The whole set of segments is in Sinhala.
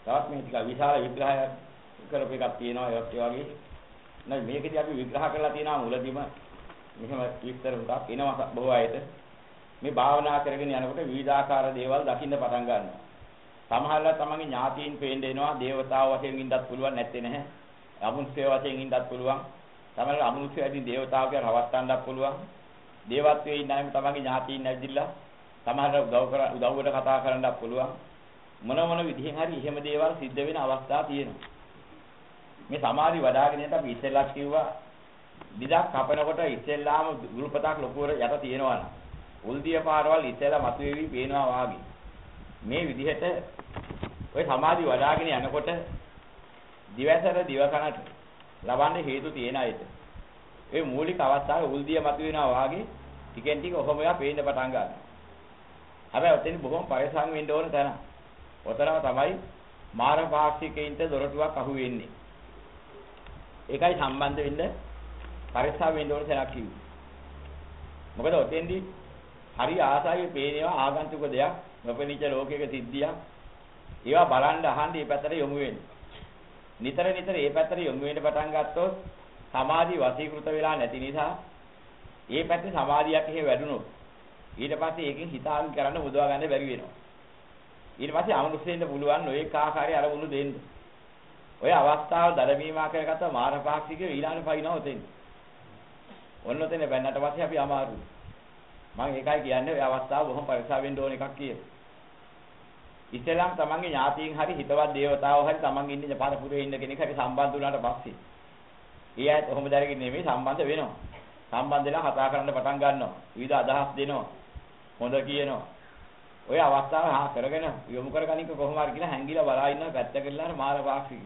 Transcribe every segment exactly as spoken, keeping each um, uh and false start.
තවත් මේ ටික විශාල විග්‍රහයක් කරපු එකක් තියෙනවා ඒත් ඒ වගේ. නෑ මේකදී අපි විග්‍රහ කරලා තියෙනවා මුලදිම මෙහෙම විස්තර උඩක් එනවා බොහෝ අයට. මේ භාවනා කරගෙන යනකොට විවිධාකාර දේවල් දකින්න පටන් ගන්නවා. සමහරවිට තමන්ගේ ඥාතීන් පේන්න එනවා, දේවතාවෝ වශයෙන් ඉඳත් පුළුවන් නැත්තේ නැහැ. අමුනුෂ්‍ය වශයෙන් ඉඳත් පුළුවන්. සමහරවිට අමුනුෂ්‍ය වශයෙන් දේවතාවෝ කියලා රවට්ටන්නත් පුළුවන්. දේවත්වයේ ඉන්න අයම තමන්ගේ ඥාතීන් නැවිදිලා සමහරවිට උදව් කර උදව්වට කතා කරන්නත් පුළුවන්. මොන මොන විදිහෙන් හරි එහෙම දේවල් සිද්ධ වෙන අවස්ථා තියෙනවා. මේ සමාධි වඩාගෙන යනකොට අපි ඉස්සෙල්ලා කිව්වා විදක් කපනකොට ඉස්සෙල්ලාම ගුරුපතක් ලොකුවර යට තියෙනවා නම් උල්දිය පාරවල් ඉස්සෙල්ලා මතුවේවි පේනවා වාගේ. මේ විදිහට ඔය සමාධි වඩාගෙන යනකොට දිවසර දිවකනට ලබන්නේ හේතු තියෙන අයට. ඒ මූලික අවස්ථාවේ උල්දිය මතුවෙනවා වාගේ ටිකෙන් ටික ඔහොම යා පේන්න පටන් ගන්නවා. හැබැයි ඔතෙන් බොහොම පරිස්සම් වෙන්න ඕන තැන. ඔතරම තමයි මාර පාක්ෂිකයින්ට දොරටුවක් අහු වෙන්නේ. ඒකයි සම්බන්ධ වෙන්න පරිස්සම් වෙන්න ඕන තැනක් කිව්වේ. මොකද ඔතෙන්දී හරි ආසාවේ පේනවා ආගන්තුක දෙයක්, නොපෙනිච්ච ලෝකයක සිද්ධියක්. ඒවා බලන්න අහන්න මේ පැත්තට යොමු වෙන්නේ. නිතර නිතර මේ පැත්තට යොමු වෙන්න පටන් ගත්තොත් සමාධි වශීකృత වෙලා නැති නිසා මේ පැත්තේ සමාධියක් එහෙ වැඩුණොත් ඊට පස්සේ ඒකෙන් හිතාගෙන කරන්න මුදවා ගන්න බැරි වෙනවා. ඊට පස්සේ අමනුෂ්‍යෙන්න පුළුවන් ඔය ආකාරයේ අරමුණු දෙන්න. ඔය අවස්ථාව දරබීමා කරගත්ත මාරපාක්ෂික ඊළාන පයින්නවා උතෙන්. ඔන්න උතෙන් බැන්නට පස්සේ අපි අමාරුයි. මම ඒකයි කියන්නේ ඔය අවස්ථාව බොහොම පරිස්සම් වෙන්න ඕන එකක් කියලා. ඉස්ලාම් තමන්ගේ ඥාතීන් හරි හිතවත් දේවතාවෝ හරි තමන්ගේ ඉන්න පාරපුරේ ඉන්න කෙනෙක් හරි සම්බන්ධ වුණාට පස්සේ ඒ අයත් ඔහොම දැරගෙන නෙමෙයි සම්බන්ධ වෙනවා. සම්බන්ධ වෙලා කතා කරන්න පටන් ගන්නවා. විවිධ අදහස් දෙනවා. හොඳ කියනවා. ඔය අවස්ථාව හා කරගෙන යොමු කරගනික කොහොම හරි කියලා හැංගිලා බලා ඉන්න පැත්තකෙල්ලාර මාර පාක්ෂික.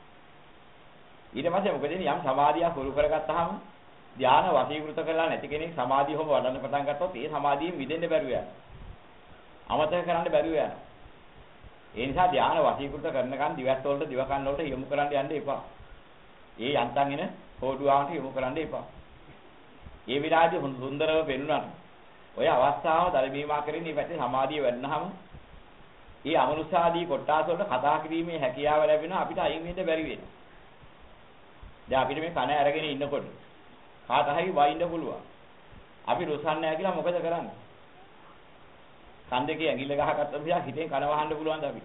ඊට පස්සේ මොකද යම් සමාධියක් පුරු කරගත්තාම ධාන වශීකృత කරලා නැති කෙනෙක් සමාධිය හොම වඩන්න පටන් ගත්තොත් ඒ සමාධියෙන් මිදෙන්න බැරුව යනවා. අමතක කරන්න බැරුව යනවා. ඒ නිසා ධාන වශීකృత කරනකන් දිවස් වලට දිව කන් වලට යොමු කරන්න යන්න එපා. ඒ යන්තම් එන හොඩුවාන්ට යොමු කරන්න එපා. ඒ විරාජය සුන්දරව පෙන්වනවා. ඔය අවස්ථාව දරබීමා කරන්නේ මේ පැත්තේ සමාධිය වැඩනහම ඒ අමනුෂ්‍යාදී කොටස් වලට කතා කිරීමේ හැකියාව ලැබෙනවා අපිට අයින් වෙන්න බැරි වෙනවා. දැන් අපිට මේ කන අරගෙන ඉන්නකොට කාට හරි වයින්ද පුළුවන්. අපි රුසන්නේ නැහැ කියලා මොකද කරන්නේ? කන් දෙකේ ඇඟිල්ල ගහගත්තොත් දිහා හිතෙන් කන වහන්න පුළුවන්ද අපි?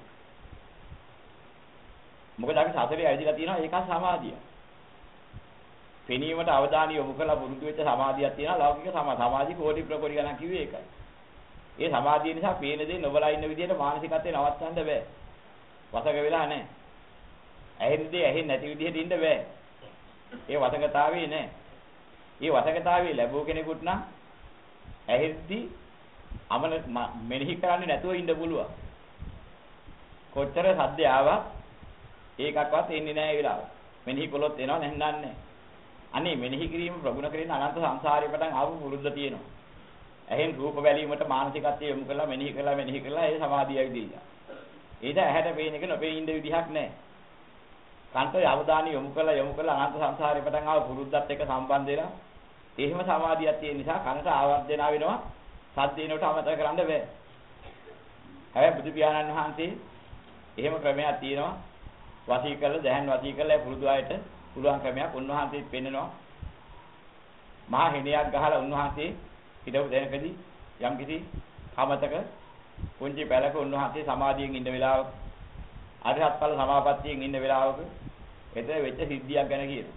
මොකද අපි සසරේ ඇවිදලා තියෙනවා ඒක සමාධිය. පෙනීමට අවධානය යොමු කරලා පුරුදු වෙච්ච සමාධියක් තියෙනවා ලෞකික සමාධි කෝටි ප්‍රකෝටි ගණන් කිව්වේ ඒකයි. ඒ සමාධිය නිසා පේන දේ නොබලා ඉන්න විදිහට මානසිකත්වේ නවත්තන්න බෑ. වසක වෙලා නැහැ. ඇහෙන දේ ඇහෙන්නේ නැති විදිහට ඉන්න බෑ. ඒ වසකතාවේ නැහැ. ඒ වසකතාවේ ලැබුව කෙනෙකුට නම් ඇහෙද්දි අමන මෙනෙහි කරන්නේ නැතුව ඉන්න පුළුවන්. කොච්චර සද්ද ආවත් ඒකක්වත් එන්නේ නැහැ ඒ වෙලාව. මෙනෙහි කළොත් එනවා නැත්නම් නැහැ. අනේ මෙනෙහි කිරීම ප්‍රගුණ කරගෙන අනන්ත සංසාරේ පටන් ආපු පුරුද්ද තියෙනවා. ඇහෙන් රූප බැලීමට මානසිකත්වය යොමු කරලා මෙනෙහි කරලා මෙනෙහි කරලා ඒ සමාධිය ඇවිදීලා. ඒක ඇහැට පේන එක නොපේ ඉන්න විදිහක් නැහැ. කන්ට අවධානය යොමු කරලා යොමු කරලා අනන්ත සංසාරේ පටන් ආපු පුරුද්දත් එක්ක සම්බන්ධ වෙලා එහෙම සමාධියක් තියෙන නිසා කනට ආවර්ජන වෙනවා. සද්දේනට අමතක කරන්න බෑ. හැබැයි බුදු පියාණන් වහන්සේ එහෙම ක්‍රමයක් තියෙනවා. වසී කරලා දැහන් වසී කරලා පුරුදු අයට පුළුවන් ක්‍රමයක් උන්වහන්සේත් පෙන්නනවා. මහා හිණයක් ගහලා උන්වහන්සේ හිටපු දෙනකදී යම් කිසි කමතක පුංචි පැලක උන්වහන්සේ සමාධියෙන් ඉන්න වෙලාවක අරහත් ඵල සමාපත්තියෙන් ඉන්න වෙලාවක එතන වෙච්ච සිද්ධියක් ගැන කියනවා.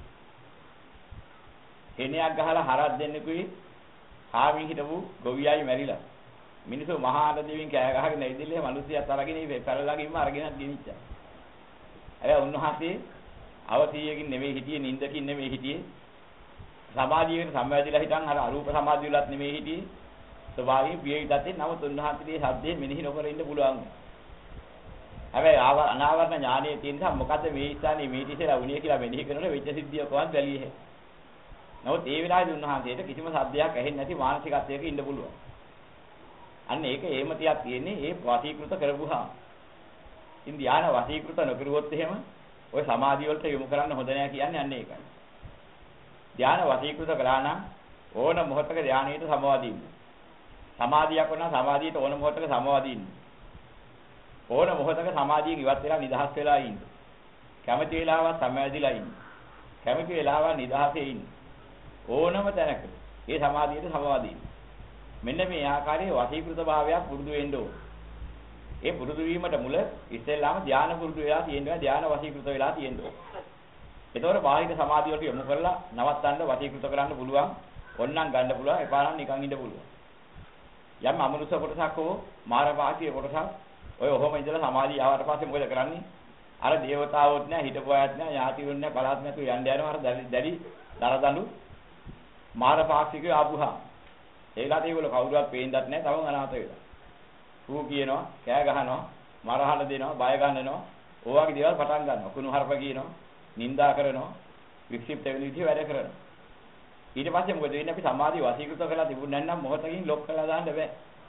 හිණයක් ගහලා හරක් දෙන්නෙකුයි කාමී හිටපු ගොවියයි මැරිලා. මිනිස්සු මහා ආදදීවින් කෑ ගහගෙන ඉදිරියේ මිනිස්සුත් අරගෙන ඉන්නේ පැලලාගින්ම අරගෙනත් ගෙනිච්චා. හැබැයි උන්වහන්සේ අවතියකින් නෙමෙයි හිටියේ නින්දකින් නෙමෙයි හිටියේ සමාධියෙන් සම්බන්ධිලා හිටන් අර අරූප සමාධිය වලත් නෙමෙයි හිටියේ ස්වභාවයෙන් පියේ ඉඳතේ නමුත් උන්වහන්සේගේ ශබ්දයෙන් මෙනෙහි නොකර ඉන්න පුළුවන්. හැබැයි අනාවරණ ඥානයේ තියෙන නිසා මොකද මේ ස්ථානේ මේ දිශේලා වුණේ කියලා මෙනෙහි කරනකොට වෙච්ච සිද්ධිය කොහොමද බැලියේ. නමුත් ඒ වෙලාවේදී උන්වහන්සේට කිසිම සද්දයක් ඇහෙන්නේ නැති මානසිකත්වයක ඉන්න පුළුවන්. අන්න ඒක හේමතියක් තියෙන්නේ ඒ වශීකృత කරගුහා. ඉන් ධානය වශීකృత නොකරුවොත් එහෙම ඔය සමාධිය වලට යොමු කරන්න හොඳ නෑ කියන්නේ අන්න ඒකයි. ධානය වශීකృత කළා නම් ඕන මොහොතක ධානයට සමවදින්න. සමාධියක් වුණා සමාධියට ඕන මොහොතක සමවදින්න. ඕන මොහොතක සමාධියෙන් ඉවත් වෙලා නිදහස් වෙලා ඉන්න. කැමති වෙලාවක් සමවැදිලා ඉන්න. කැමති වෙලාවක් නිදහසේ ඉන්න. ඕනම තැනක ඒ සමාධියට සමවදින්න. මෙන්න මේ ආකාරයේ වශීකృత භාවයක් පුරුදු වෙන්න ඕන. ඒ පුරුදු වීමට මුල ඉස්සෙල්ලාම ධානය පුරුදු වෙලා තියෙනවා ධානය වශීකృత වෙලා තියෙනවා. ඒතකොට බාහිර සමාධිය වලට යොමු කරලා නවත්තන්න වශීකృత කරන්න පුළුවන්. ඕන්නම් ගන්න පුළුවන් එපා නම් නිකන් ඉන්න පුළුවන්. යම් අමනුෂ්‍ය කොටසක් හෝ මාරපාක්ෂික කොටසක් ඔය ඔහොම ඉඳලා සමාධිය ආවට පස්සේ මොකද කරන්නේ? අර දේවතාවොත් නෑ හිටපු අයත් නෑ ඥාතිවොත් නෑ බලවත් නැතුව යන්න යනවා අර දැඩි දරදඬු මාරපාක්ෂිකව ආපුහා. ඒලාට ඒගොල්ලෝ කවුරුවත් පේන්නත් නෑ තවම අනාථ වෙලා. ඌ කියනවා කෑ ගහනවා මරහල දෙනවා බය ගන්නනවා ඕවාගේ දේවල් පටන් ගන්නවා. කුණු හරප කියනවා නින්දා කරනවා වික්ෂිප්ත වෙන විදිහ වැඩ කරනවා. ඊට පස්සේ මොකද වෙන්නේ? අපි සමාධිය වශීකృత කරලා තිබුණ නැත්නම් මොහොතකින් ලොක් කරලා දාන්න බෑ.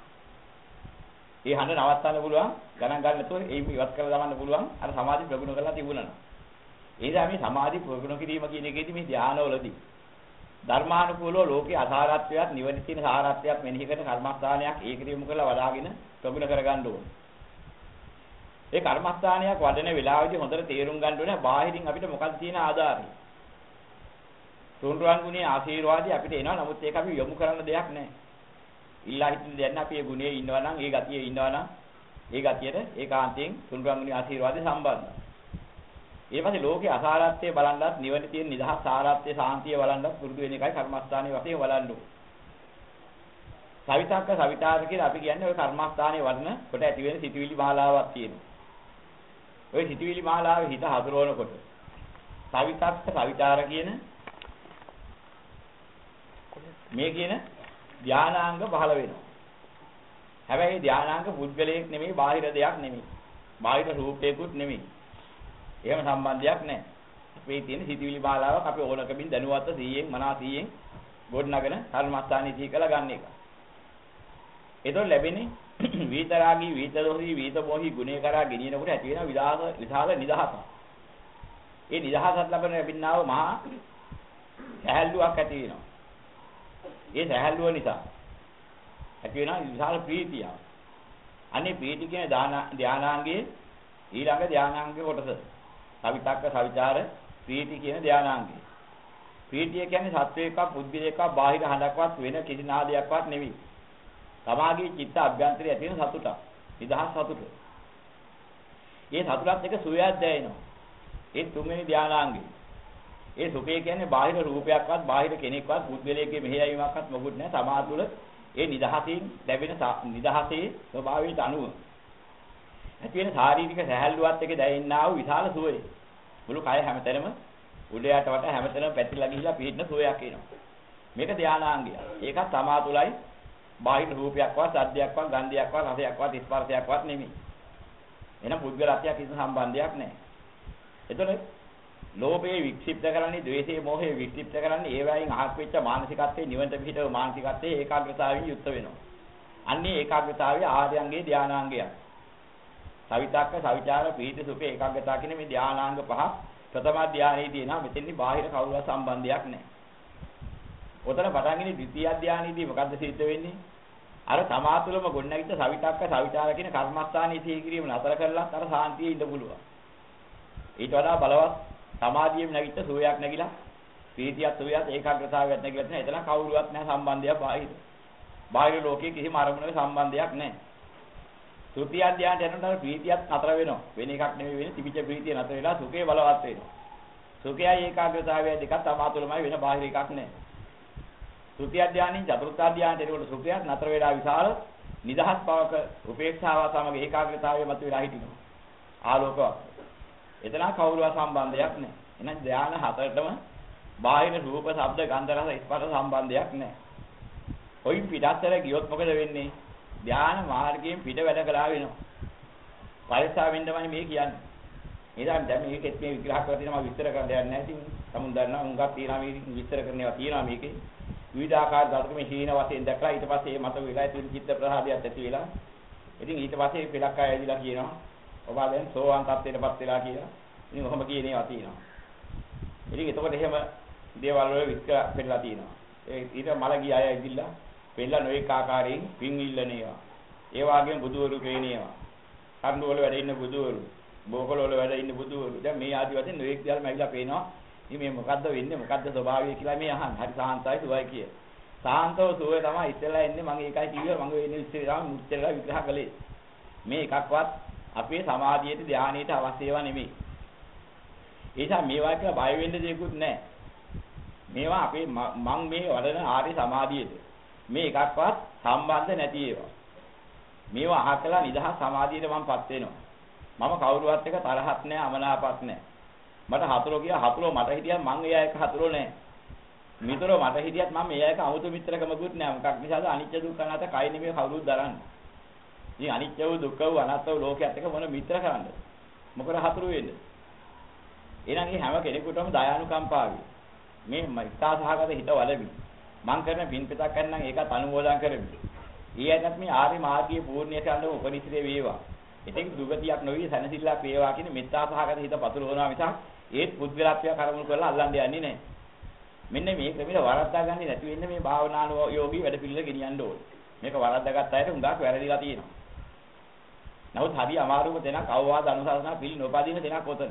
ඒ හඬ නවත්තන්න පුළුවන් ගණන් ගන්න නැතුව ඒ ඉවත් කරලා දාන්න පුළුවන් අර සමාධි ප්‍රගුණ කරලා තිබුණා. ඒ නිසා මේ සමාධි ප්‍රගුණ කිරීම කියන එකේදී මේ ධානවලදී ධර්මානුකූලව ලෝකේ අසාරත්වයක් නිවන තියෙන සාරත්වයක් මෙනෙහි කරන කර්මස්ථානයක් ඒකදීම කරලා වඩාගෙන ප්‍රගුණ කරගන්න ඕනේ. ඒ කර්මස්ථානයක් වඩන වෙලාවේදී හොඳට තේරුම් ගන්න ඕනේ බාහිරින් අපිට මොකක්ද තියෙන ආධාරය. තුන්රුවන් ගුණයේ ආශීර්වාදي අපිට එනවා. නමුත් ඒක අපි යොමු කරන්න දෙයක් නැහැ. ඉල්ලා හිටින්න දෙයක් නැහැ. අපි ඒ ගුණයේ ඉන්නවා නම් ඒ ගතියේ ඉන්නවා නම් ඒ ගතියට ඒකාන්තයෙන් තුන්රුවන් ගුණයේ ආශීර්වාදي සම්බන්ධයි. ඊට පස්සේ ලෝකේ අසාරත්වයේ බලන්නත් නිවන තියෙන නිදහස් සාරත්වයේ සාන්තිය බලන්නත් පුරුදු වෙන එකයි කර්මස්ථානයේ වශයෙන් බලන්න ඕනේ. සවිතක්ක සවිතාර කියලා අපි කියන්නේ ওই කර්මස්ථානයේ වඩන කොට ඇති වෙන සිතුවිලි මාලාවක් තියෙනවා. ওই සිතුවිලි මාලාවේ හිත හසුරවනකොට සවිතක්ක සවිතාර කියන මේ කියන ධානාංග පහළ වෙනවා. හැබැයි ධානාංග පුද්ගලයක් නෙමෙයි බාහිර දෙයක් නෙමෙයි. බාහිර රූපයකුත් නෙමෙයි. එහෙම සම්බන්ධයක් නැහැ. මේ තියෙන සිතුවිලි මාලාවක් අපි ඕනකමින් දැනුවත්ව සීයෙන් මනා සීයෙන් ගොඩනගෙන කර්මස්ථානයේ සිහි කළ ගන්න එක. ඒතකොට ලැබෙන්නේ විතරාගී විතරෝහි විතමෝහි ගුණේ කරා ගෙනියනකොට ඇති වෙන විදාස විශාල නිදහසක්. ඒ නිදහසත් ලැබෙන ලැබින්නාව මහා සැහැල්ලුවක් ඇති වෙනවා. ඒ සැහැල්ලුව නිසා ඇති වෙන විශාල ප්‍රීතියක්. අනේ ප්‍රීති කියන ධානාංගයේ ඊළඟ ධානාංගයේ කොටස. සවිතක්ක සවිචාර ප්‍රීති කියන ධානාංගය. ප්‍රීතිය කියන්නේ සත්වයක පුද්ගලයක බාහිර හඬක්වත් වෙන කිසි නාදයක්වත් නෙවෙයි. තමාගේ චිත්ත අභ්‍යන්තරයේ ඇති වෙන සතුටක්. නිදහස් සතුට. ඒ සතුටත් එක සුවයක් දැනෙනවා. ඒ තුන්වෙනි ධානාංගය. ඒ සුඛය කියන්නේ බාහිර රූපයක්වත් බාහිර කෙනෙක්වත් පුද්ගලයෙක්ගේ මෙහෙයවීමක්වත් මොකුත් නැහැ. තමා තුළ ඒ නිදහසින් ලැබෙන නිදහසේ ස්වභාවයට අනුව ඇති වෙන ශාරීරික සැහැල්ලුවත් එක දැනෙන්නා වූ විශාල සුවය. මුළු කය හැමතැනම උඩ යට වට හැමතැනම පැතිරලා ගිහිලා පිහිටන සුවයක් එනවා. මේක ධානාංගය. ඒකත් තමා තුළයි බාහිර රූපයක්වත් සද්දයක්වත් ගන්ධයක්වත් රසයක්වත් ස්පර්ශයක්වත් නෙමෙයි. එහෙනම් පුද්ගලත්වයක් කිසි සම්බන්ධයක් නැහැ. එතකොට ලෝභයේ වික්ෂිප්ත කරන්නේ, ද්වේෂයේ මෝහයේ වික්ෂිප්ත කරන්නේ, ඒ වයින් අහක් වෙච්ච මානසිකත්වයේ නිවන්ට පිහිටව මානසිකත්වයේ ඒකාග්‍රතාවයෙන් යුක්ත වෙනවා. අන්නේ ඒකාග්‍රතාවය ආර්යංගේ ධානාංගය. සවිතක්ක, සවිචාර, ප්‍රීති, සුඛ, ඒකාග්‍රතාව කියන මේ ධානාංග පහ ප්‍රථම ධානයේ තියෙනවා. මෙතෙන්දි බාහිර කවුරුවත් සම්බන්ධයක් නැහැ. ඔතන පටන් ගන්නේ ද්විතීය ධානයේදී මොකද්ද සිද්ධ වෙන්නේ? අර සමාතුලම ගොඩනැගිච්ච සවිතක්ක, සවිචාර කියන කර්මස්ථානයේ සිහි කිරීම නතර කරලා අර සාන්තියේ ඉඳ පුළුවන්. ඊට වඩා බලවත් සමාධියෙම නැගිට සෝයක් නැගිලා ප්‍රීතියත් සෝයත් ඒකාග්‍රතාවයත් නැගිලා තියෙන. එතන කවුරුවත් නැහැ සම්බන්ධයක් බාහිර. බාහිර ලෝකයේ කිසිම අරමුණක සම්බන්ධයක් නැහැ. තෘතිය ධානයට යනකොට ප්‍රීතියත් නතර වෙනවා. වෙන එකක් නෙමෙයි වෙන්නේ. තිබිච්ච ප්‍රීතිය නතර වෙලා සුඛේ බලවත් වෙනවා. සුඛයයි ඒකාග්‍රතාවය දෙකක් තමාතුලමයි වෙන බාහිර එකක් නැහැ. තෘතිය ධානයෙන් චතුර්ථ ධානයට එනකොට සුඛයත් නතර වෙලා විශාල නිදහස් බවක උපේක්ෂාව සමග ඒකාග්‍රතාවය මත වෙලා හිටිනවා. ආලෝකවත්. එතන කවුරුවා සම්බන්ධයක් නැහැ. එහෙනම් ධාන හතරටම බාහිර රූප, ශබ්ද, ගන්ධ, රස, ස්පර්ශ සම්බන්ධයක් නැහැ. කොයි පිටත්තර ගියොත් මොකද වෙන්නේ? ධාන මාර්ගයෙන් පිට වැඩ කළා වෙනවා. පරිස්සාවෙන්දමයි මේ කියන්නේ. එහෙනම් දැන් මේකෙත් මේ විග්‍රහ කරලා තියෙනවා විස්තර කරන්න දෙයක් නැහැ. ඉතින් සමුන් දන්නවා හුඟක් තියෙනවා මේ විස්තර කරනවා තියෙනවා මේකේ. විවිධාකාර ධාතුක මේ හීන වශයෙන් දැක්ලා ඊට පස්සේ මත වෙලා තියෙන චිත්ත ප්‍රහාදයක් ඇති වෙලා. ඉතින් ඊට පස්සේ පෙලක් ආය ඇවිදලා කියනවා ඔබ දැන් සෝවාන් තත්ත්වයටපත් වෙලා කියලා. ඉතින් ඔහොම කියන ඒවා තියෙනවා. ඉතින් එතකොට එහෙම දේවල් වල විස්තර පෙන්නලා තියෙනවා. ඒ ඊට මල ගිය අය ඇවිදලා පෙන්නලා නොඑක ආකාරයෙන් පින් ඉල්ලන ඒවා. ඒ වගේම බුදුවරු පේන ඒවා. කර්ණ වල වැඩ ඉන්න බුදුවරු, බෝකල වල වැඩ ඉන්න බුදුවරු. දැන් මේ ආදි වශයෙන් නොඑක් දේවල් මැවිලා පේනවා. ඉතින් මේ මොකද්ද වෙන්නේ? මොකද්ද ස්වභාවය කියලා මේ අහන්නේ. හරි සාන්තයි සුවයි කිය. සාන්තව සුවය තමයි ඉස්සෙල්ලා එන්නේ. මම ඒකයි කිව්වේ මම වෙන්නේ ඉස්සෙල්ලා මුච්චරලා විග්‍රහ කළේ. මේ එකක්වත් අපේ සමාධියට ධානයට අවශ්‍ය ඒවා නෙමෙයි. ඒ නිසා මේවා කියලා බය වෙන්න දෙයක්වත් නැහැ. මේවා අපේ මං මේ වඩන ආර්ය සමාධියට මේ එකක්වත් සම්බන්ධ නැති ඒවා. මේවා අහකලා නිදහස් සමාධියට මමපත් වෙනවා. මම කවුරුවත් එක්ක තරහක් නැහැ, අමනාපක් නැහැ. මට හතුරෝ කියලා හතුරෝ මට හිටියත් මං එයා එක හතුරෝ නැහැ. මිතුරෝ මට හිටියත් මම එයා එක 아무තු මිත්‍රකමකුත් නැහැ. මොකක් නිසාද? අනිත්‍ය දුක්ඛ අනාත්ම කයි නෙමෙයි කවුරුත් දරන්නේ. ඉතින් අනිත්‍ය වූ දුක්ඛ වූ අනාත්ම වූ ලෝකයක් එක මොන මිත්‍ර කරන්නද? මොකද හතුරු වෙන්නේ? එහෙනම් මේ හැම කෙනෙකුටම දයානුකම්පාවයි. මේ මිත්‍යාසහගත හිත වලවි. මං කරන පින්පිටක් කරනම් ඒකත් අනුමෝදන් කරමි. ඊයටත් මේ ආර්ය මාර්ගයේ පූර්ණිය කරන්න උපනිශ්‍රේ වේවා. ඉතින් දුගතියක් නොවි සැනසෙල්ලක් වේවා කියන මිත්‍යාසහගත හිත පතුරවනවා මිසක් ඒත් පුද්ගලත්වය කරමුණු කරලා අල්ලන්නේ යන්නේ නැහැ. මෙන්න මේ ක්‍රමෙට වරද්දා ගන්නේ නැති වෙන්නේ මේ භාවනානෝ යෝගී වැඩ පිළිවෙල ගෙනියන්න ඕනේ. මේක වරද්දාගත් අයට හුඟක් වැරදිලා තියෙනවා. නමුත් හරි අමාරුම දෙනක් අවවාද අනුශාසනා පිළි නොපදින දෙනක් ඔතන.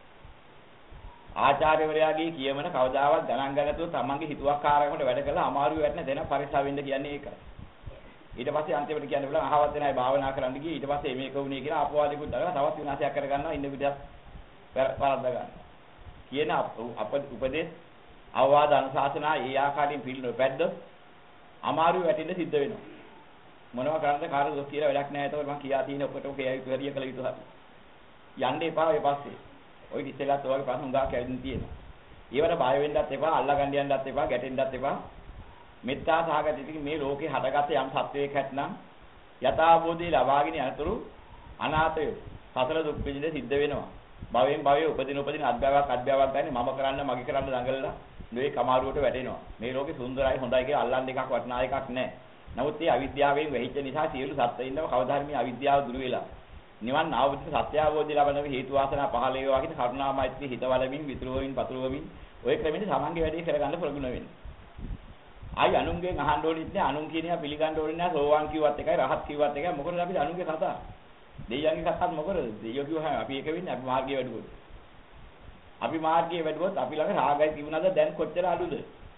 ආචාර්යවරයාගේ කියමන කවදාවත් ගණන් ගන්න නැතුව තමන්ගේ හිතුවක්කාරකමට වැඩ කළා අමාරු වෙන්න දෙන පරිසාව වෙන්න කියන්නේ ඒකයි. ඊට පස්සේ අන්තිමට කියන්න බලා අහවත් වෙනයි භාවනා කරන්න ගියේ ඊට පස්සේ මේක වුණේ කියලා අපවාදිකුත් දාලා තවත් විනාශයක් කර ගන්නවා ඉන්න විදිහට වරද්දා ගන්නවා. කියන අප උපදේශ අවවාද අනුශාසනා ඒ ආකාරයෙන් පිළි නොපැද්දොත් අමාරු වැටෙන්න සිද්ධ වෙනවා. මොනවා කරන්නද කාටද දොස් කියලා වැඩක් නැහැ. ඒතකොට මම කියා තියෙන ඔක්කොටම කැරිය කළ යුතු හරි. යන්න එපා ඒ පස්සේ. ඔය ඉස්සෙල්ලාත් ඔයගේ ප්‍රශ්න උගා කැවිදින් තියෙනවා. ඊවර බය වෙන්නත් එපා, අල්ලා ගන්න යන්නත් එපා, ගැටෙන්නත් එපා. මෙත්තා සහගත ඉතින් මේ ලෝකේ හටගත්ත යම් සත්වයක් හැටනම් යථාබෝධය ලබාගෙන යනතුරු අනාථය සතර දුක් විඳින්න සිද්ධ වෙනවා. භවයෙන් භවයේ උපදින උපදින අධ්‍යාවක් අධ්‍යාවක් ගන්න මම කරන්න මගේ කරන්න දඟලලා මේ කමාරුවට වැටෙනවා. මේ ලෝකේ සුන්දරයි හොඳයි කියලා අල්ලන්න එකක් වටිනා එකක් නැහැ. නමුත් මේ අවිද්‍යාවෙන් වෙහිච්ච නිසා සියලු සත්ත්වයින්ව කවදා හරි මේ අවිද්‍යාව දුරු වෙලා නිවන් අවබෝධ සත්‍ය අවබෝධය ලබන හේතු වාසනා පහළ වේවා කියන කරුණා මෛත්‍රී හිතවලමින් විතුරුවමින් පතුරුවමින් ඔය ක්‍රමෙන් සමන්ගේ වැඩේ කරගන්න ප්‍රගුණ වෙන්න. ආයි අනුන්ගෙන් අහන්න ඕනෙත් නෑ අනුන් කියනවා පිළිගන්න ඕනේ නෑ සෝවාන් කිව්වත් එකයි රහත් කිව්වත් එකයි මොකද අපි අනුන්ගේ කතා. දෙයියන්ගේ කතාත් මොකද? දෙයියෝ කිව්වහම අපි එක වෙන්නේ අපි මාර්ගයේ වැඩුවොත්. අපි මාර්ගයේ වැඩුවොත් අපි ළඟ රාගය තිබුණාද දැන් කොච්චර අඩුද?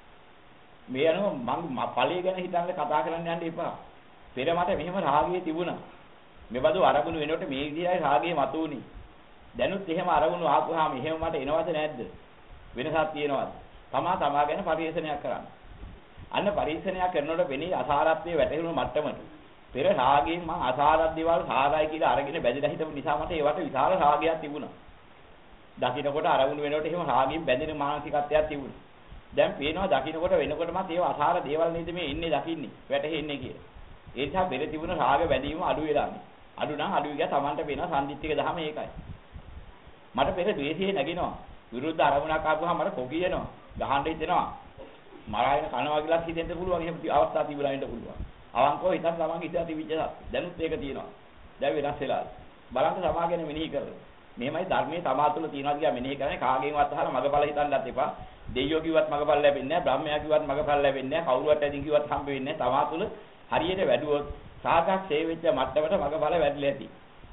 මේ අනුව මම ඵලයේ ගැන හිතන්න කතා කරන්න යන්න එපා. පෙර මට මෙහෙම රාගය තිබුණා. මෙබඳු අරමුණු වෙනකොට මේ විදිහයි රාගය මතුවුනේ. දැනුත් එහෙම අරමුණු ආපුවාම එහෙම මට එනවද නැද්ද? වෙනසක් තියෙනවද? තමා තමා ගැන පරිශීලනයක් කරන්න. අන්න පරිශීලනයක් කරනකොට වෙන්නේ අසාරත්වයේ වැටෙන මට්ටමට. පෙර රාගයෙන් මම අසාරත් දේවල් සාරයි කියලා අරගෙන බැඳලා හිටපු නිසා මට ඒවට විශාල රාගයක් තිබුණා. දකින්නකොට අරමුණු වෙනකොට එහෙම රාගයෙන් බැඳෙන මානසිකත්වයක් තිබුණා. දැන් පේනවා දකින්නකොට වෙනකොටමත් ඒව අසාර දේවල් නේද මේ ඉන්නේ දකින්නේ වැටහෙන්නේ කියලා. ඒ නිසා පෙර තිබුණ රාග බැඳීම අඩු වෙලානේ. අඩු නම් අඩු ගියා Tamanට පේනවා සම්දිත්තික දහම ඒකයි. මට පෙර ද්වේෂය නැගිනවා. විරුද්ධ අරමුණක් ආපුවාම මට කොකියනවා. ගහන්න හිතෙනවා. මරාගෙන කනවා කියලා හිතෙන්න පුළුවන්. එහෙම අවස්ථා තිබුණා වෙන්න පුළුවන්. අවංකව හිතන් තමන්ගේ ඉස්සර තිබිච්ච දැනුත් ඒක තියෙනවා. දැන් වෙනස් වෙලා. බලන්න සමාගෙන මෙනෙහි කරලා. මෙහෙමයි ධර්මයේ තමා තුළ තියෙනවා කියලා මෙනෙහි කරන්නේ කාගෙන්වත් අහලා මගපල හිතන්නත් එපා. දෙයියෝ කිව්වත් මගපල ලැබෙන්නේ නැහැ. බ්‍රහ්මයා කිව්වත් මගපල ලැබෙන්නේ නැහැ. කවුරුවත් ඇදින් කිව්වත් හම්බ වෙන්නේ නැහැ. තමා තුළ හරියට වැඩුවොත් සාගත සේවිච්ච මට්ටමට මගපල වැඩිලා ඇති.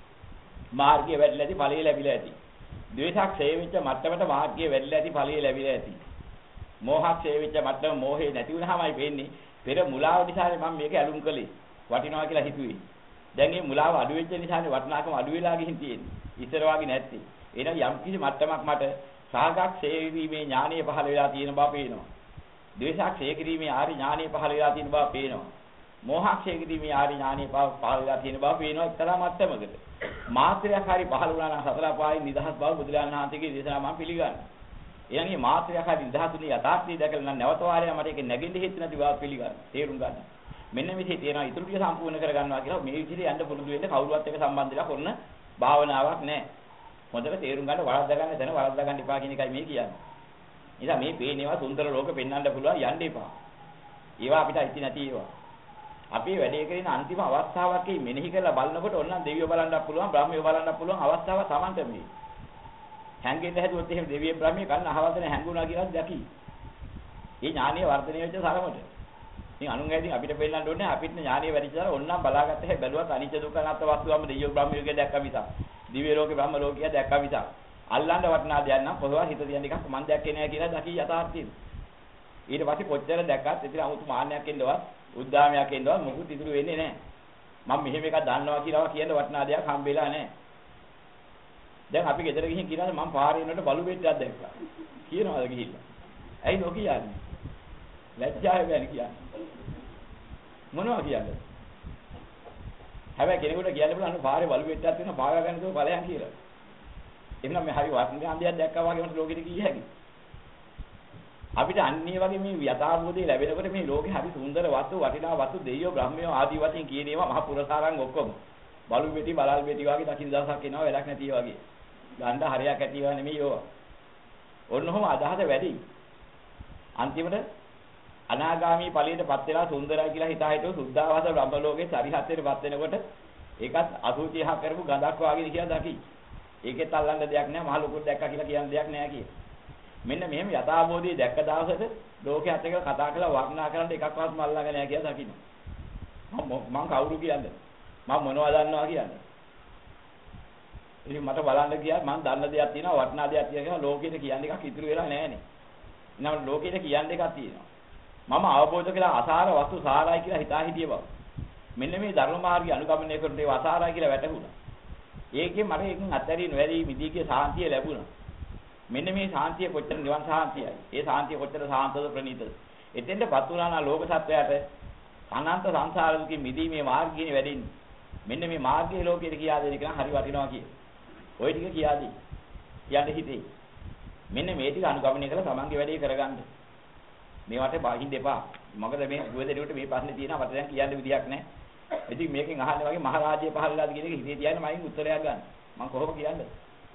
මාර්ගය වැඩිලා ඇති, ඵලය ලැබිලා ඇති. ද්වේෂක් සේවිච්ච මට්ටමට මාර්ගය වැඩිලා ඇති, ඵලය ලැබිලා ඇති. මෝහක් සේවිච්ච මට්ටම මෝහේ නැති වුණාමයි වෙන්නේ. පෙර මුලාව නිසානේ මම මේක ඇලුම් කළේ. වටිනවා කියලා හිතුවේ. දැන් මේ මුලාව අඩු වෙච්ච නිසානේ වටිනාකම අඩු වෙලා ගිහින් තියෙන්නේ. ඉස්සර වගේ නැත්තේ. එහෙනම් යම් කිසි මට්ටමක් මට සාගත සේවීමේ ඥානීය පහළ වෙලා තියෙන බව පේනවා. ද්වේෂක් සේකිරීමේ ආරි ඥානීය පහළ වෙලා තියෙන බව පේනවා. මෝහක්ෂය කිරීමේ ආරි ඥානෙ පහළ වෙලා තියෙන බව පේනවා එක්තරා මට්ටමකට. මාත්‍රයක් හරි පහළ වුණා නම් සතර පායෙන් නිදහස් බව බුදුරජාණන් වහන්සේගේ දේශනාව මම පිළිගන්නවා. එනම් මේ මාත්‍රයක් හරි නිදහසුනේ යථාර්ථය දැකලා නම් නැවත වාරයක් මට ඒක නැගෙන්න හේතු නැති බව පිළිගන්න. තේරුම් ගන්න. මෙන්න මෙසේ තියෙනවා ඊටු ටික සම්පූර්ණ කරගන්නවා කියලා මේ විදිහට යන්න පුරුදු වෙන්න කවුරුවත් එක්ක සම්බන්ධ වෙලා කරන භාවනාවක් නැහැ. හොඳට තේරුම් ගන්න වරද්දා ගන්න තැන වරද්දා ගන්න එපා කියන එකයි මේ කියන්නේ. නිසා මේ පේනේවා සුන්දර ලෝක පෙන්වන්න පුළුවන් යන්න එපා. ඒවා අපිට අයිති නැති ඒවා. අපි වැඩේ කරන අන්තිම අවස්ථාවක් මේ මෙනෙහි කරලා බලනකොට ඕනනම් දෙවියෝ බලන්නත් පුළුවන් බ්‍රහ්මියෝ බලන්නත් පුළුවන් අවස්ථාවක් Tamanට මේ. හැංගෙන්න හැදුවොත් එහෙම දෙවියෝ බ්‍රහ්මියෝ කන්න අහවදන හැංගුණා කියලා දැකි. මේ ඥානීය වර්ධනය වෙච්ච තරමට. ඉතින් අනුන්ගෑදී අපිට පෙන්නන්න ඕනේ අපිට ඥානිය වැඩිචාර ඕන්නම් බලාගත්ත හැබැයි බැලුවත් අනිත්‍ය දුක්ඛ අනාත්ම වස්තුවම දෙවියෝ බ්‍රහ්මයෝගේ දැක්ක මිසක්. දිව්‍ය ලෝකේ බ්‍රහ්ම ලෝකිය දැක්ක මිසක්. අල්ලන්න වටනා දෙයක් නම් පොළොව හිත තියන එකක් මන් දැක්කේ නෑ කියලා දකි යථාර්ථය. ඊට පස්සේ කොච්චර දැක්කත් ඉතින් 아무තු මාන්නයක් එන්නවත් උද්දාමයක් එන්නවත් මොකුත් ඉතුරු වෙන්නේ නෑ. මම මෙහෙම එකක් දන්නවා කියලා කියන වටනා දෙයක් හම්බෙලා නෑ. දැන් අපි ගෙදර ගිහින් කියනවා මම පාරේ යනකොට බලු බෙට්ටයක් දැක්කා. කියනවාද ගිහිල්ලා? ඇයි නොකියන්නේ? ලැජ්ජාව ගැන කියන්නේ. මොනවා කියන්නේ? හැබැයි කෙනෙකුට කියන්න පුළුවන් අන්න පාරේ බලු බෙට්ටයක් තියෙනවා භාගා ගන්න දුව ඵලයන් කියලා. එහෙනම් මේ හරි වර්ණාන්දයක් දැක්කා වගේ මට ලෝකෙට කිය හැකියි. අපිට අන්නේ වගේ මේ යථාභූතය ලැබෙනකොට මේ ලෝකේ හරි සුන්දර වස්තු වටිනා වස්තු දෙයියෝ බ්‍රහ්මයෝ ආදී වශයෙන් කියන ඒවා මහ පුරසාරං ඔක්කොම බලු බෙටි බලල් බෙටි වගේ දකින්න දවසක් එනවා වැඩක් නැති වගේ. ගන්න හරියක් ඇති ඒවා නෙමෙයි ඒවා. ඔන්නෝම අදහස වැඩි. අන්තිමට අනාගාමී ඵලයටපත් වෙලා සුන්දරයි කියලා හිතා හිටව සුද්ධාවාස බ්‍රහ්ම ලෝකේ සරිහත්ත්වයටපත් වෙනකොට ඒකත් අසුචියහ කරපු ගඳක් වගේ කියලා දකි. ඒකෙත් අල්ලන්න දෙයක් නැහැ මහ ලොකුට දැක්කා කියලා කියන්න දෙයක් නැහැ කිය. මෙන්න මෙහෙම යථාබෝධිය දැක්ක දවසට ලෝකයට එක කතා කරලා වර්ණනා කරන්න එකක්වත් මල්ලාගෙන නැහැ කියලා දකින්න. මම මං කවුරු කියන්නේ? මම මොනවද දන්නවා කියන්නේ? ඉතින් මට බලන්න ගියා මං දන්න දෙයක් තියෙනවා වටිනා දෙයක් තියෙනවා කියලා ලෝකෙට කියන්න එකක් ඉතුරු වෙලා නැහැනේ. නම ලෝකෙට කියන්න එකක් තියෙනවා. මම අවබෝධ කළා අසාර වස්තු සාරයි කියලා හිතා හිටිය බව. මෙන්න මේ ධර්ම මාර්ගය අනුගමනය කරනකොට ඒව අසාරයි කියලා වැටහුණා. ඒකෙන් මට එකෙන් අත්හැරී නොවැරී මිදීගේ සාන්තිය ලැබුණා. මෙන්න මේ සාන්තිය කොච්චර නිවන් සාන්තියයි. ඒ සාන්තිය කොච්චර සාන්තද ප්‍රණීතද. එතෙන්ටපත් වුණා නම් ලෝක සත්වයාට අනන්ත සංසාර දුකින් මිදීමේ මාර්ගයනේ වැඩෙන්නේ. මෙන්න මේ මාර්ගයේ ලෝකෙට කියා දෙන එක නම් හරි වටිනවා කියේ. ওই ටික කියා දෙයි. කියන්න හිතේ. මෙන්න මේ ටික අනුගමනය කරලා තමන්ගේ වැඩේ කරගන්න. මේවට බාහින් දෙපා. මොකද මේ ගුවදෙඩුවට මේ ප්‍රශ්නේ තියෙනවා මට දැන් කියන්න විදියක් නැහැ. ඉතින් මේකෙන් අහන්නේ වගේ මහරජය පහළලාද කියන එක හිතේ තියාගෙන මයින් උත්තරයක් ගන්න. මම කොහොම කියන්නේ?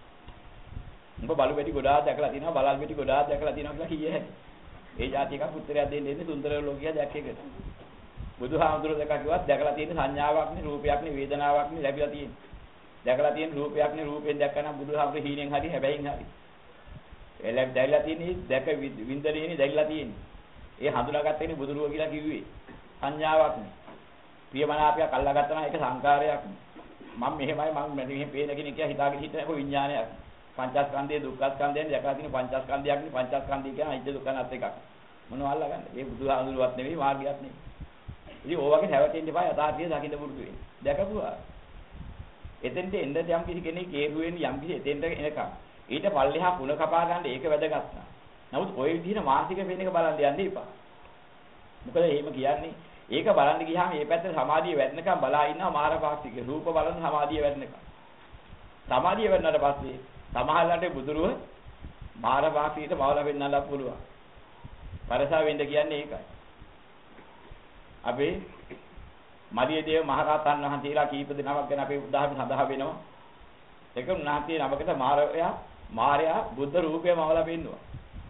උඹ බලු බෙටි ගොඩාක් දැකලා තිනවා බලල් බෙටි ගොඩාක් දැකලා තිනවා කියලා කියේ හැටි. ඒ જાති එකක් උත්තරයක් දෙන්න ඉන්නේ සුන්දර ලෝකිය දැක්ක එකට. බුදුහාමුදුරුවෝ දැක්ක කිව්වත් දැකලා තියෙන සංඥාවක් නේ රූපයක් නේ වේදනාවක් නේ ලැබිලා තියෙන්නේ. දැකලා තියෙන රූපයක් නේ රූපෙන් දැක්කනම් බුදුහාමුදුරුවෝ හීනෙන් හරි හැබැයින් හරි. එලෙක් දැයිලා තියෙන්නේ දැක වින්දනේනේ දැයිලා තියෙන්නේ. ඒ හඳුනාගත්තේ නේ බුදුරුවෝ කියලා කිව්වේ. සංඥාවක් නේ. ප්‍රියමනාපයක් අල්ලාගත්තා නම් ඒක සංකාරයක් නේ. මම මෙහෙමයි මම මෙහෙම පේන කෙනෙක් කියලා හිතාගෙන හිටනකො විඥානයක්. පංචස්කන්ධයේ දුක්ඛස්කන්ධයෙන් දැකලා තියෙන පංචස්කන්ධයක් නේ පංචස්කන්ධය කියන අනිත්‍ය දුක්ඛ අනාත්ම එකක්. මොනව අල්ලගන්න? ඒ බුදුහාමුදුරුවත් නෙවෙයි මාර්ගයක් නෙවෙයි. ඉතින් ඕ වගේ හැවටෙන්න එපා යථාර්ථය දකින්න පුරුදු වෙන්න. දැකපුවා. එතෙන්ට එන්න යම් කිසි කෙනෙක් හේරුවෙන් යම් කිසි එතෙන්ට එනකම් ඊට පල්ලෙහා කුණ කපා ගන්න ඒක වැදගත් නා. නමුත් ওই විදිහට මානසික වෙන එක බලන්න යන්න එපා. මොකද එහෙම කියන්නේ ඒක බලන්න ගියාම මේ පැත්තේ සමාධිය වැඩනකම් බලා ඉන්නවා මාරපාක්ෂික රූප බලන සමාධිය වැඩනකම්. සමාධිය වැඩනට පස්සේ සමහරවිට බුදුරුව මාරපාක්ෂිකට මවලා වෙන්නලා පුළුවන්. පරසා වෙන්න කියන්නේ ඒකයි. අපි මරියදේව මහරහතන් වහන්සේලා කීප දෙනාවක් ගැන අපේ උදාහරණ සඳහා වෙනවා. ඒක උන්වහන්සේ නමකට මාරයා මාරයා බුද්ධ රූපය මවලා පෙන්නුවා.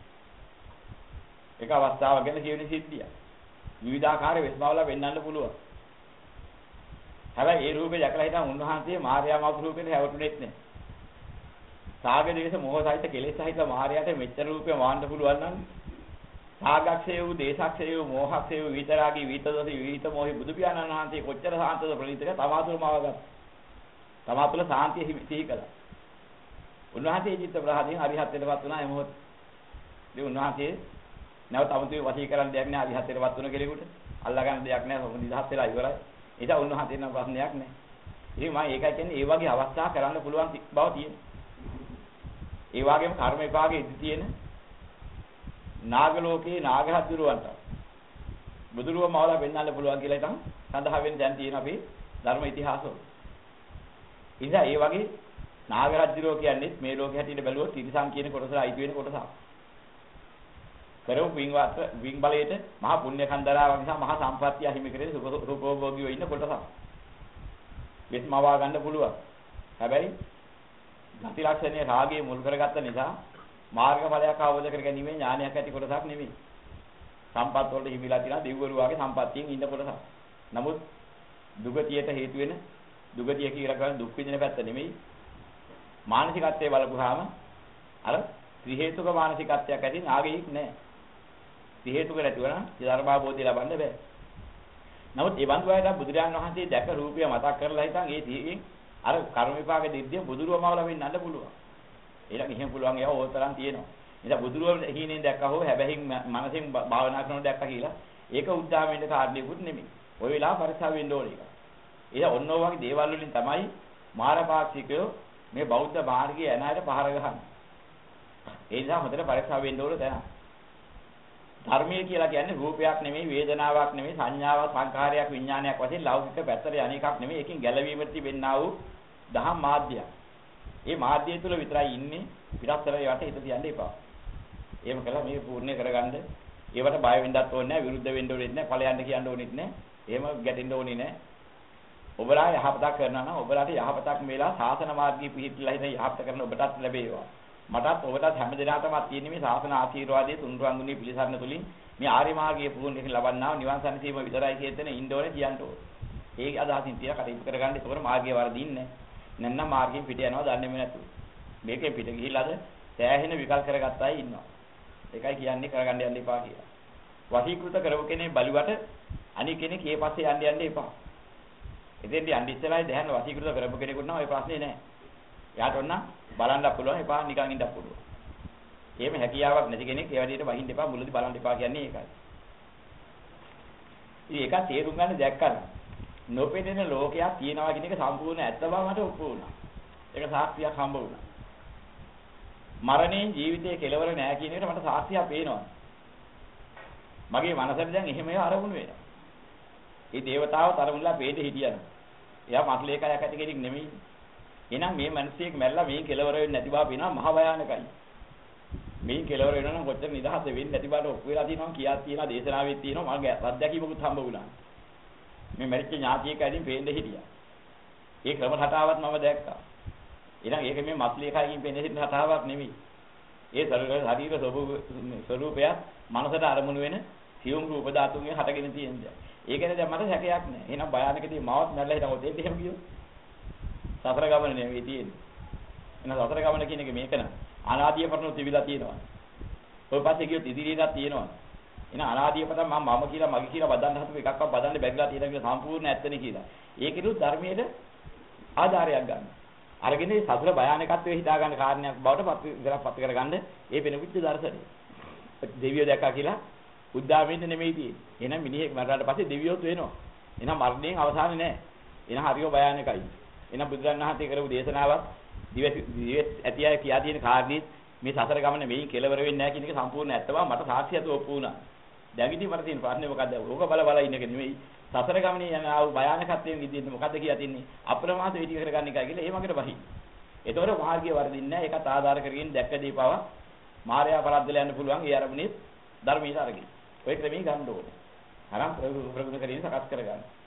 ඒක අවස්ථාවක් ගැන කියවෙන සිද්ධිය. විවිධාකාර වෙස්මවලා වෙන්නන්න පුළුවන්. හැබැයි ඒ රූපේ දැකලා හිටන් උන්වහන්සේ මාරයා මව රූපෙට හැවටුනේත් නැහැ. සාග දේශ මොහොතයිත කෙලෙස් සහිත මාරයාට මෙච්චර රූපය වහන්න පුළුවන් නම් සාගක්ෂේ වූ දේශක්ෂේ වූ මොහක්ෂේ වූ විතරාගී විතදෝසී විහිත මොහි බුදු පියාණන් වහන්සේ කොච්චර සාන්තද ප්‍රණීතක තමාතුළම අවගත. තමාතුළ සාන්තිය සිහි කළා. උන්වහන්සේ චිත්ත ප්‍රහාදයෙන් අරිහත්ත්වයටපත් වුණා ඒ මොහොත. ඒ උන්වහන්සේ නැවත අමුතුවෙන් වශී කරන්න දෙයක් නෑ අරිහත්ත්වයටපත් වුණ කෙනෙකුට. අල්ලා ගන්න දෙයක් නෑ මොකද නිදහස් වෙලා ඉවරයි. ඒක උන්වහන්සේ නම් ප්‍රශ්නයක් නෑ. ඉතින් මම ඒකයි කියන්නේ ඒ වගේ අවස්ථා කරන්න පුළුවන් බව තියෙනවා. ඒ වගේම කර්ම විපාකයේ ඉඳී තියෙන නාග ලෝකේ නාගහත්තුරුවන්ට බුදුරුව මවලා වෙන්නන්න පුළුවන් කියලා ඉතින් සඳහා වෙන දැන් තියෙන අපේ ධර්ම ඉතිහාසවල. ඉතින් ඒ වගේ නාගරජුරෝ කියන්නේ මේ ලෝකේ හැටියට බැලුවොත් තිරිසන් කියන කොටසට අයිති වෙන කොටසක්. කරමු වින්වත් වින් බලයේට මහා පුණ්‍ය කන්දරාවක් නිසා මහා සම්පත්තිය හිමි කරේ සුඛෝභෝගීව ඉන්න කොටසක්. විස්මවා ගන්න පුළුවන්. හැබැයි ගති ලක්ෂණයේ රාගයේ මුල් කරගත්ත නිසා මාර්ගඵලයක් අවබෝධ කර ගැනීම ඥානයක් ඇති කොටසක් නෙමෙයි. සම්පත් වලට හිමිලා තියෙන දෙවිවරු වගේ සම්පත්තියෙන් ඉන්න කොටසක්. නමුත් දුගතියට හේතු වෙන දුගතිය කියලා කියන්නේ දුක් විඳින පැත්ත නෙමෙයි. මානසිකත්වයේ බලපුවාම අර ත්‍රි හේතුක මානසිකත්වයක් ඇති නාගයෙක් නෑ. ත්‍රි හේතුක නැතුව නම් ධර්මාභෝධය ලබන්න බෑ. නමුත් ඒ බඳු අයට බුදුරජාණන් වහන්සේ දැක රූපය මතක් කරලා හිටන් ඒ තීයෙන් අර කර්ම විපාක දෙද්දී බුදුරුවමවල වෙන්නන්න පුළුවන්. ඊළඟ එහෙම පුළුවන් ඒවා ඕතරම් තියෙනවා. ඉතින් බුදුරුව හීනෙන් දැක්කා හෝ හැබැයි මනසෙන් භාවනා කරනකොට දැක්කා කියලා ඒක උද්දාමෙන්ද කාරණේකුත් නෙමෙයි. ওই වෙලාව පරිස්සම් වෙන්න ඕනේ ඒක. ඒක ඔන්න ඔය වගේ දේවල් වලින් තමයි මාරපාක්ෂිකයෝ මේ බෞද්ධ මාර්ගයේ යන අයට පහර ගහන්නේ. ඒ නිසා හොඳට පරිස්සම් වෙන්න ඕනේ දැන. ධර්මයේ කියලා කියන්නේ රූපයක් නෙමෙයි, වේදනාවක් නෙමෙයි, සංඥාවක්, සංඛාරයක්, විඥානයක් වශයෙන් ලෞකික පැත්තට යන එකක් නෙමෙයි. ඒකෙන් ගැලවීමට තිබෙන්නා වූ දහම් මාධ්‍යයක්. මේ මාධ්‍යය තුල විතරයි ඉන්නේ. පිටස්තර යට හිත තියන්න එපා. එහෙම කළා මේ පූර්ණ කරගන්න. ඒවට බය වෙන්නත් ඕනේ නැහැ, විරුද්ධ වෙන්න ඕනෙත් නැහැ, ඵලයන්ට කියන්න ඕනෙත් නැහැ. එහෙම ගැටෙන්න ඕනේ නැහැ. ඔබලා යහපතක් කරනවා නම් ඔබලාට යහපතක් මේලා සාසන මාර්ගයේ පිහිටලා ඉඳන් යහපත කරන ඔබටත් ලැබේවා. මටත් ඔබටත් හැම දිනකටම තියෙන මේ සාසන ආශිර්වාදයේ තුන්රුවන්ගුණී පිළිසරණ තුලින් මේ ආර්ය මාර්ගයේ පුහුණු එක ලබන්නා නිවන් සැනසීම විතරයි කියන ඉන්න ඕනේ කියන්න ඕනේ. ඒක අදහසින් තියා කටයුතු කරගන්න. ඒකවල මාර්ගය වර්ධින්නේ නැහැ. නැත්නම් මාර්ගයෙන් පිට යනවා දන්නේම නැතුව. මේකේ පිට ගිහිල්ලාද සෑහෙන විකල් කරගත්ත අය ඉන්නවා. ඒකයි කියන්නේ කරගන්න යන්න එපා කියලා. වශීකృత කරව කෙනේ බලුවට අනික කෙනෙක් ඒ පස්සේ යන්න යන්න එපා. එතෙන්දී යන්න ඉස්සෙල්ලා දැහන වශීකృత කරපු කෙනෙකුට නම් ওই ප්‍රශ්නේ නැහැ. එයාට ඔන්න බලන්න පුළුවන් එපා නිකන් ඉඳලා පුළුවන්. එහෙම හැකියාවක් නැති කෙනෙක් ඒ වැඩේට වහින්න එපා මුලදී බලන්න එපා කියන්නේ ඒකයි. ඉතින් ඒක තේරුම් ගන්න දැක්කම නොපෙනෙන ලෝකයක් තියෙනවා කියන එක සම්පූර්ණ ඇත්ත බව මට ඔප්පු වුණා. ඒක සාක්ෂියක් හම්බ වුණා. මරණයෙන් ජීවිතයේ කෙලවර නැහැ කියන එකට මට සාක්ෂියක් පේනවා. මගේ මනසට දැන් එහෙම ඒවා අරමුණු වෙනවා. ඒ දේවතාව තරමුණලා පේට හිටියන. එයා මස්ලේකයක් ඇති කෙනෙක් නෙමෙයි. එහෙනම් මේ මිනිස්සෙක් මැරලා මේ කෙලවර වෙන්නේ නැති බව පේනවා මහ භයානකයි. මේ කෙලවර වෙනවා නම් කොච්චර නිදහස වෙන්නේ නැති බවට ඔප්පු වෙලා තියෙනවා කියා තියෙනවා දේශනාවෙත් තියෙනවා මගේ අත්දැකීමකුත් හම්බ වුණා. මේ මැරිච්ච ඥාතියෙක් ඇදින් පේන්න හිටියා. ඒ ක්‍රම රටාවත් මම දැක්කා. එහෙනම් ඒක මේ මස්ලේකයකින් පේන හිටින රටාවක් නෙමෙයි. ඒ ශරීර ස්වરૂපය මනසට අරමුණු වෙන සියුම් රූප ධාතුන්ගෙන් හටගෙන තියෙන දේ. ඒකනේ දැන් මට හැකයක් නැහැ. එහෙනම් භයානකදී මාවත් මැරලා හිටවොත් එන්නේ එහෙම කියෝ. සතර ගමන නෙවෙයි තියෙන්නේ. එහෙනම් සතර ගමන කියන එක මේක න ะ. අනාදිය පටන් තිබිලා තියෙනවා. ඔය පස්සේ කියොත් ඉදිරියටත් තියෙනවා. එහෙනම් අනාදිය පටන් මම මම කියලා මගේ කියලා බදන්න හදපු එකක්වත් බදන්න බැරිලා තියෙනවා කියලා සම්පූර්ණ ඇත්තනේ කියලා. ඒකෙනුත් ධර්මයේ ආධාරයක් ගන්න. අරගෙන මේ සතර භයානකත්වයේ හිතා ගන්න කාරණයක් බවට පත් ඉතලා පත් කරගන්න ඒ වෙනවිච්ච දර්ශනය. දෙවියෝ දැක්කා කියලා උද්දාමෙන්න නෙමෙයි තියෙන්නේ. එහෙනම් මිනිහෙක් මරලාට පස්සේ දෙවියෝත් වෙනවා. එහෙනම් මරණයෙන් අවසානේ නැහැ. එහෙනම් හරිය භයානකයි. එහෙනම් බුදුරන් වහන්සේ කරපු දේශනාවක් දිවෙත් ඇති අය කියා තියෙන කාරණේ මේ සසර ගමන මෙයින් කෙලවර වෙන්නේ නැහැ කියන එක සම්පූර්ණ ඇත්ත බව මට සාක්ෂියත් ඔප්පු වුණා. දැන් ඉතින් මට තියෙන ප්‍රශ්නේ මොකද්ද? ඕක බල බල ඉන්න එක නෙමෙයි. සසර ගමනේ යන ආ භයානකත්වයෙන් ඉදින්නේ මොකද්ද කියලා තින්නේ? අප්‍රමාද වෙඩි කර ගන්න එකයි කියලා ඒ වගේට වහි. ඒතකොට මාර්ගය වර්ධින්නේ නැහැ. ඒකත් ආධාර කරගෙන දැක්ක දීපව මායя පරද්දල යන්න පුළුවන්. ඒ අරමුණේ ධර්මීය අරගෙන. ඔය ක්‍රමී ගන්න ඕනේ. අරන් ප්‍රගුණ කරගෙන සකස් කර ගන්න.